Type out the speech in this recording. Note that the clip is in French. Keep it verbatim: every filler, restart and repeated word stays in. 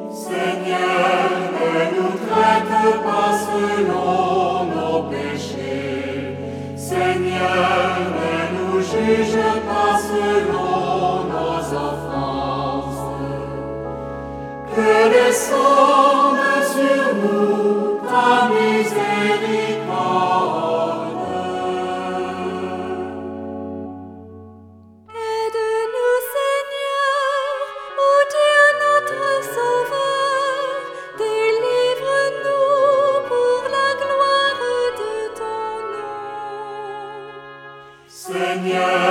Seigneur, ne nous traite pas selon nos péchés. Seigneur, ne nous juge pas selon nos offenses. Que descende sur nous ta miséricorde. Aide-nous, Seigneur, ô Dieu notre Sauveur, délivre-nous pour la gloire de ton nom. Seigneur,